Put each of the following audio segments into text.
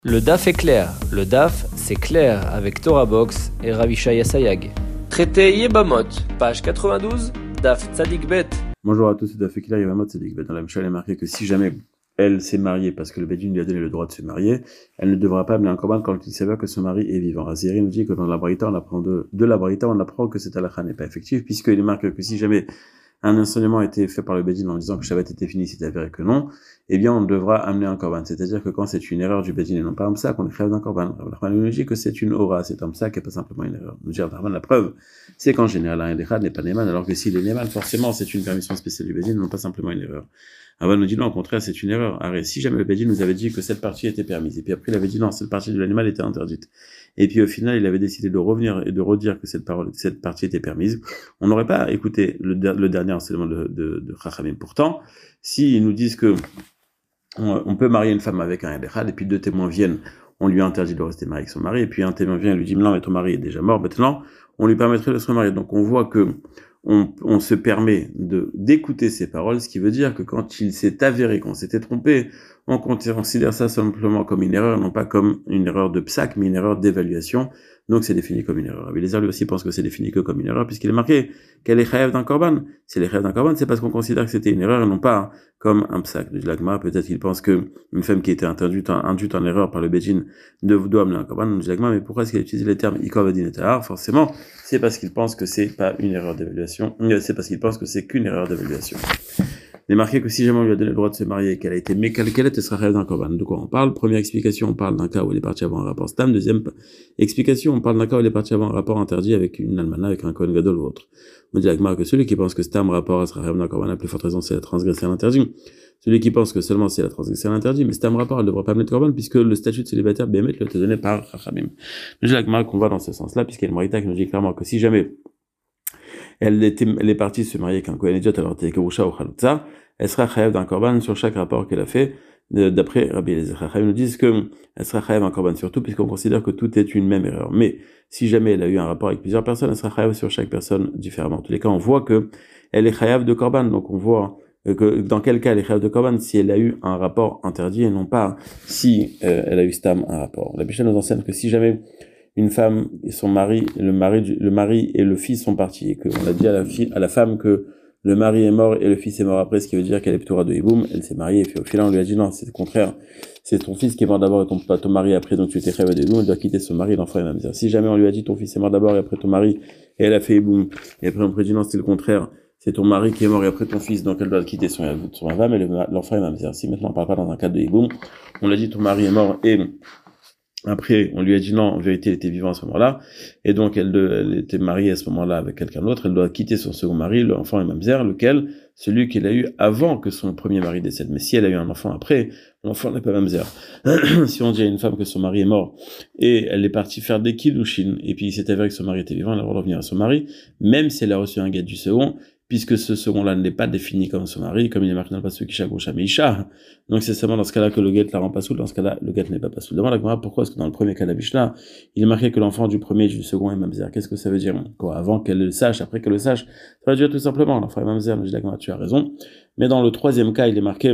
Le DAF est clair. Le DAF, c'est clair avec Torah Box et Ravishaya Sayag. Traité Yebamot, page 92, DAF Tzadik Bet. Bonjour à tous, c'est DAF clair, Yebamot Tzadik Bet. Dans la Mishnah, il est marqué que si jamais elle s'est mariée parce que le Bédine lui a donné le droit de se marier, elle ne devra pas amener un korban quand il s'avère que son mari est vivant. Raziri nous dit que dans la Braïta, on apprend de la Braïta, on apprend que cette halakha n'est pas effective, puisqu'il est marqué que si jamais un enseignement a été fait par le Bédine en disant que Shabbat était fini, c'est avéré que non, eh bien, on devra amener un korban. C'est-à-dire que quand c'est une erreur du Bédine et non pas un psak, on est crève d'un korban. Rahman nous dit que c'est une aura, c'est un psak et pas simplement une erreur. Nous dit Rahman, la preuve, c'est qu'en général, un Echad n'est pas Neman, alors que s'il est Neman, forcément, c'est une permission spéciale du Bédine, non pas simplement une erreur. Rahman nous dit non, au contraire, c'est une erreur. Arrête, si jamais le Bédine nous avait dit que cette partie était permise, et puis après il avait dit non, cette partie de l'animal était interdite, et puis au final, il avait décidé de revenir et de redire que cette partie était permise, on n'aurait pas écouté le dernier enseignement de Chachamim. Pourtant, s'ils nous disent que on peut marier une femme avec un Echad, et puis deux témoins viennent, on lui interdit de rester marié avec son mari, et puis un témoin vient et lui dit non, mais ton mari est déjà mort, maintenant, on lui permettrait de se remarier. Donc on voit que on se permet d'écouter ces paroles, ce qui veut dire que quand il s'est avéré qu'on s'était trompé, on considère ça simplement comme une erreur, non pas comme une erreur de psak, mais une erreur d'évaluation. Donc c'est défini comme une erreur. Rabbi Eliezer lui aussi pense que c'est défini que comme une erreur, puisqu'il est marqué qu'elle est chayav d'un korban. Si elle est chayav d'un korban, c'est parce qu'on considère que c'était une erreur et non pas comme un psak. De l'agma, peut-être qu'il pense que une femme qui était induite en erreur par le Bédine doit amener un korban. De l'agma, mais pourquoi est-ce qu'il a utilisé les termes ikov adin et tahar? Forcément, c'est parce qu'il pense que c'est pas une erreur d'évaluation. C'est parce qu'il pense que c'est qu'une erreur d'évaluation. Il est marqué que si jamais on lui a donné le droit de se marier et qu'elle a été mécalquée, elle sera chayav d'un korban. De quoi on parle? Première explication, on parle d'un cas où elle est partie avoir un rapport stam. Deuxième explication, on parle d'un cas où elle est partie avoir un rapport interdit avec une almana, avec un kohen gadol ou autre. On dit l'agma que celui qui pense que stam rapport sera chayav d'un korban, la plus forte raison c'est la transgresser à l'interdit. Celui qui pense que seulement c'est la transgresser à l'interdit, mais stam rapport, elle ne devra pas amener de korban puisque le statut de célibataire bémet lui a été donné par Chachamim. On dit l'agma qu'on va dans ce sens-là, puisqu'il y a une morita qui nous dit clairement que si jamais elle est partie se marier avec un kohen idiot alors t'es kerusha ou chalutza, elle sera chayav d'un korban sur chaque rapport qu'elle a fait. D'après Rabbi Eliezer, Chachamim nous disent que elle sera chayav un korban surtout puisqu'on considère que tout est une même erreur. Mais si jamais elle a eu un rapport avec plusieurs personnes, elle sera chayav sur chaque personne différemment. En tous les cas, on voit que elle est chayav de korban, donc on voit que dans quel cas elle est chayav de korban si elle a eu un rapport interdit et non pas si elle a eu stam un rapport. La Mishnah nous enseigne que si jamais une femme et son mari, le mari et le fils sont partis, et qu'on a dit à la femme que le mari est mort et le fils est mort après, ce qui veut dire qu'elle est plutôt de hiboum, elle s'est mariée, et puis au final on lui a dit non, c'est le contraire, c'est ton fils qui est mort d'abord et ton mari après, donc tu étais chayav de hiboum, elle doit quitter son mari, l'enfant est mamzer. Si jamais on lui a dit ton fils est mort d'abord et après ton mari, et elle a fait hiboum, et après on lui a dit non, c'est le contraire, c'est ton mari qui est mort et après ton fils, donc elle doit quitter son femme, et l'enfant est mamzer. Si maintenant on parle pas dans un cadre de hiboum, on lui a dit ton mari est mort et après, on lui a dit non, en vérité, elle était vivante à ce moment-là, et donc elle était mariée à ce moment-là avec quelqu'un d'autre, elle doit quitter son second mari, l'enfant est mamzer, lequel? Celui qu'elle a eu avant que son premier mari décède. Mais si elle a eu un enfant après, l'enfant n'est pas mamzer. Si on dit à une femme que son mari est mort, et elle est partie faire des kiddushin, et puis il s'est avéré que son mari était vivant, elle a le droit de revenir à son mari, même si elle a reçu un guet du second, puisque ce second-là n'est pas défini comme son mari, comme il est marqué dans le passage Kisha Gosha Meisha. Donc c'est seulement dans ce cas-là que le guet la rend pas soul, dans ce cas-là, le guet n'est pas soul. Demande à Gemara pourquoi est-ce que dans le premier cas de la Mishnah, il est marqué que l'enfant du premier et du second est mamzer. Qu'est-ce que ça veut dire? Quoi, avant qu'elle le sache, après qu'elle le sache, ça veut dire tout simplement, l'enfant est mamzer. Je dis à Gemara, tu as raison. Mais dans le troisième cas, il est marqué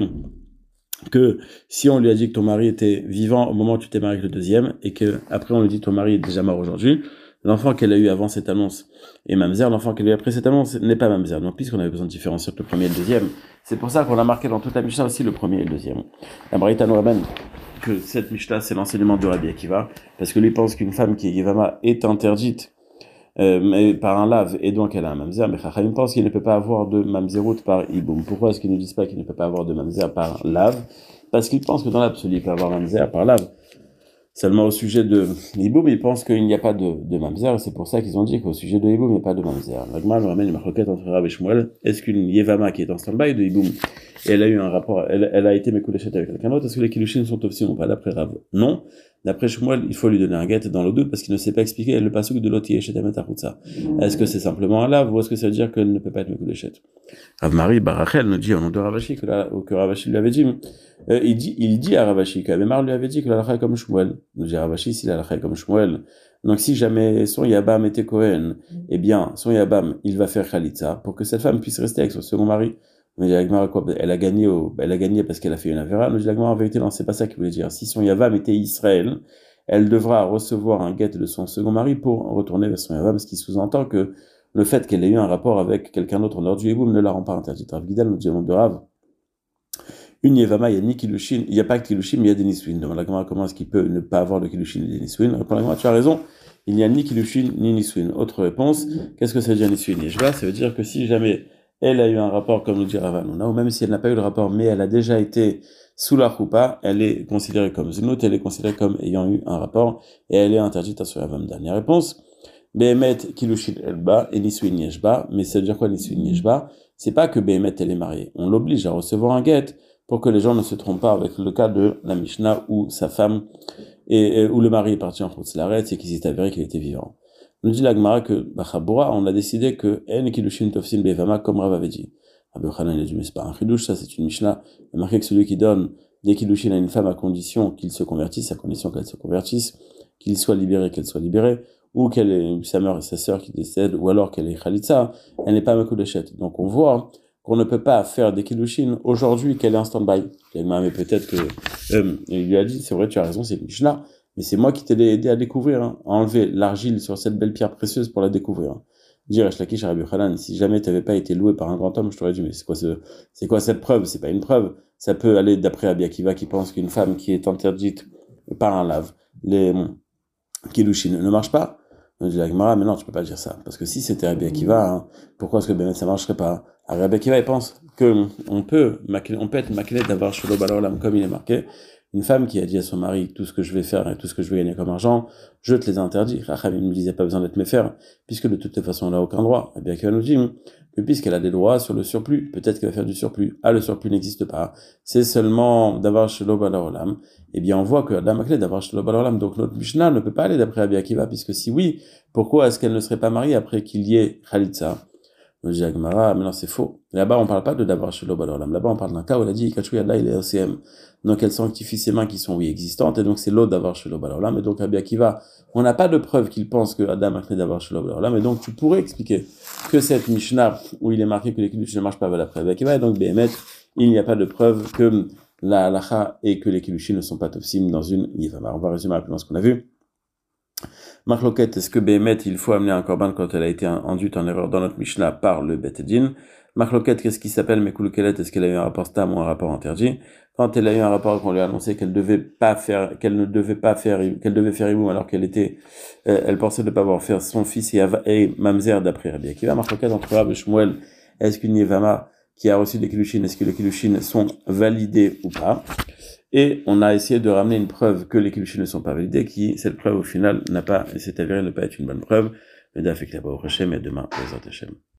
que si on lui a dit que ton mari était vivant au moment où tu t'es marié avec le deuxième, et que après on lui dit que ton mari est déjà mort aujourd'hui, l'enfant qu'elle a eu avant cette annonce est mamzer, l'enfant qu'elle a eu après cette annonce n'est pas mamzer. Donc, puisqu'on avait besoin de différencier entre le premier et le deuxième, c'est pour ça qu'on a marqué dans toute la Mishnah aussi le premier et le deuxième. La Braïta nous ramène que cette Mishnah, c'est l'enseignement de Rabbi Akiva, parce que lui pense qu'une femme qui est Yevama est interdite mais par un lave, et donc elle a un mamzer, mais Chachamim pense qu'il ne peut pas avoir de mamzerout par iboum. Pourquoi est-ce qu'ils ne disent pas qu'il ne peut pas avoir de mamzer par lave? Parce qu'ils pensent que dans l'absolu, il peut avoir mamzer par lave. Seulement au sujet de Hiboum, ils pensent qu'il n'y a pas de mamzer, et c'est pour ça qu'ils ont dit qu'au sujet de Hiboum, il n'y a pas de mamzer. L'agma nous ramène une marquette entre Rav et Shmuel. Est-ce qu'une Yevama qui est en stand-by de Hiboum, et elle a eu un rapport, elle a été mécoulée avec quelqu'un d'autre, est-ce que les kilushin sont aussi ou pas? D'après Rav, non. D'après Shmuel, il faut lui donner un guet dans le doute parce qu'il ne sait pas expliquer le pasuk de l'oti yeshet amet achutza. Est-ce que c'est simplement un lave ou est-ce que ça veut dire qu'elle ne peut pas être mécoulée? Rav Marie Barachel nous dit au nom de Ravashi que Ravashi lui avait dit, il dit à Ravashi que Abemar lui avait dit que la halakha est comme Shmuel. Nous dit Ravashi si la halakha est comme Shmuel. Donc si jamais son Yabam était Kohen, eh bien son Yabam il va faire Khalitza pour que cette femme puisse rester avec son second mari. Mais la Gemara, quoi, elle a gagné parce qu'elle a fait une avéra. Nous dit la Gemara, en vérité, non, c'est pas ça qu'il voulait dire. Si son Yavam était Israël, elle devra recevoir un guet de son second mari pour retourner vers son Yavam, ce qui sous-entend que le fait qu'elle ait eu un rapport avec quelqu'un d'autre en dehors du Yeboum ne la rend pas interdite. Rav Gidal nous dit au nom de Rav, une Yevama, il y a ni Kilushin, il n'y a pas que Kilushin, mais il y a des Niswin. Donc la Gemara, comment est-ce qu'il peut ne pas avoir de Kilushin et des Niswin? Répond la Gemara, tu as raison, il n'y a ni Kilushin ni Niswin. Autre réponse, qu'est-ce que ça veut dire Niswin Yeshba? Ça veut dire que si jamais elle a eu un rapport, comme nous dit Rav Hanouna, ou même si elle n'a pas eu de rapport, mais elle a déjà été sous la choupa, elle est considérée comme Zunut, elle est considérée comme ayant eu un rapport, et elle est interdite à ce Yavam. Dernière réponse, Behemet Kilushin Elba et Niswin Yeshba, mais ça veut dire quoi Niswin Yeshba? C'est pas que Behemet elle est mariée, on l'oblige à recevoir un guet pour que les gens ne se trompent pas avec le cas de la Mishnah où sa femme où le mari est parti en Chutz-Laretz et qu'il s'est avéré qu'il était vivant. Nous dit la Gemara que Bachabura, on a décidé que En Kilushin Tofsin Bevama comme Rav avait dit. Rabbi Yochanan il a dit mais c'est pas un chidouche, ça c'est une Mishnah. Il est marqué que celui qui donne des Kilushin à une femme à condition qu'il se convertisse, à condition qu'elle se convertisse, qu'il soit libéré, qu'elle soit libérée, ou qu'elle ait sa mère et sa sœur qui décèdent, ou alors qu'elle est Khalitsa, elle n'est pas Mekoudeshet. Donc on voit qu'on ne peut pas faire des Kilushin aujourd'hui qu'elle est en stand-by. Mais peut-être que il lui a dit, c'est vrai, tu as raison, c'est une Mishnah, mais c'est moi qui t'ai aidé à découvrir, hein, à enlever l'argile sur cette belle pierre précieuse pour la découvrir. Hein. Dire Lakish à Rabbi Yochanan, si jamais tu n'avais pas été loué par un grand homme, je t'aurais dit, mais c'est quoi cette preuve? C'est pas une preuve. Ça peut aller d'après Rabbi Akiva qui pense qu'une femme qui est interdite par un lave, les Kilushin ne marche pas. On dit la Gemara, mais non, tu peux pas dire ça. Parce que si c'était Rabbi Akiva, hein, pourquoi est-ce que ben ça marcherait pas? Rabbi Akiva, il pense que on peut être maquillé d'avoir Shelo Balolam, comme il est marqué. Une femme qui a dit à son mari, tout ce que je vais faire et tout ce que je vais gagner comme argent, je te les interdis. Rachel ne me disait pas besoin d'être méfaire, puisque de toute façon, elle n'a aucun droit. Rabbi Akiva nous dit que puisqu'elle a des droits sur le surplus, peut-être qu'elle va faire du surplus. Ah, le surplus n'existe pas. C'est seulement d'avoir Shelo Balolam. Eh bien, on voit que la clé d'avoir Shelo Balolam, donc notre Mishnah ne peut pas aller d'après Rabbi Akiva, puisque si oui, pourquoi est-ce qu'elle ne serait pas mariée après qu'il y ait Khalitsa? On dit à Gemara, mais non, c'est faux. Là-bas, on parle pas de d'avoir Shelo Balolam. Là-bas, on parle d'un cas où elle a dit, Kachou Yadla, il est OCM. Donc, elle sanctifie ses mains qui sont, oui, existantes, et donc c'est l'autre d'avoir Shelo Balolam. Et donc, Rabbi Akiva, on n'a pas de preuve qu'il pense que Adam a clé d'avoir Shelo Balolam. Et donc, tu pourrais expliquer que cette Mishnah, où il est marqué que les Kiddush ne marchent pas d'après Rabbi Akiva, et donc, Behemet, il n'y a pas de preuve que la halacha et que les Kiddushim ne sont pas tofsim dans une Yevama. On va résumer rapidement ce qu'on a vu. Marloquette, est-ce que Behemet, il faut amener un korban quand elle a été induite en erreur dans notre Mishnah par le Bet Din? Marloquette, qu'est-ce qui s'appelle Mekulukelet? Est-ce qu'elle a eu un rapport stam ou un rapport interdit? Quand elle a eu un rapport qu'on lui a annoncé qu'elle devait faire Iboum alors qu'elle était, elle pensait ne pas avoir fait son fils et Mamzer d'après Rabbi Akiva. Marloquette entre Rav et Shmuel, est-ce qu'une Yevama qui a reçu des Kilushin, est-ce que les Kilushin sont validés ou pas? Et on a essayé de ramener une preuve que les Kilushin ne sont pas validés, cette preuve au final s'est avérée ne pas être une bonne preuve. Le daf est là-bas au Hashem et demain, les autres Hashem.